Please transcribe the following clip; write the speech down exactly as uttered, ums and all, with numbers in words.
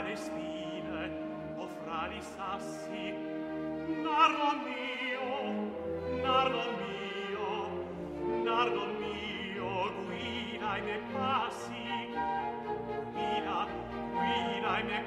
le spine o fra li sassi. Nardo mio, nardo mio, nardo mio, guida i miei passi, guida, guida i miei